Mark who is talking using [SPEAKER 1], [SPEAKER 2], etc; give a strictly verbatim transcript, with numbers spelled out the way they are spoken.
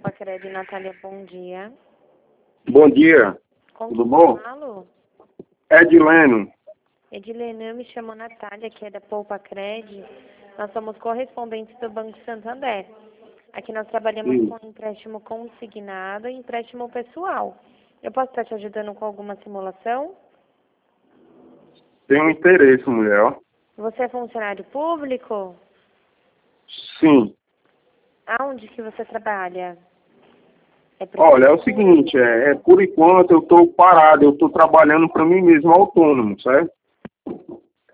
[SPEAKER 1] Pacred, Natália, bom dia.
[SPEAKER 2] Bom dia,
[SPEAKER 1] Com
[SPEAKER 2] tudo
[SPEAKER 1] quem
[SPEAKER 2] bom?
[SPEAKER 1] falo?
[SPEAKER 2] Edileno.
[SPEAKER 1] Edilene, eu me chamo Natália, que é da Poupa Cred. Nós somos correspondentes do Banco Santander. Aqui nós trabalhamos
[SPEAKER 2] Sim.
[SPEAKER 1] com empréstimo consignado e empréstimo pessoal. Eu posso estar te ajudando com alguma simulação?
[SPEAKER 2] Tenho interesse, mulher, ó.
[SPEAKER 1] Você é funcionário público?
[SPEAKER 2] Sim.
[SPEAKER 1] Aonde que você trabalha? É
[SPEAKER 2] Olha, é o
[SPEAKER 1] prefeitura?
[SPEAKER 2] seguinte, é, é, por enquanto eu estou parado, eu estou trabalhando para mim mesmo, autônomo, certo?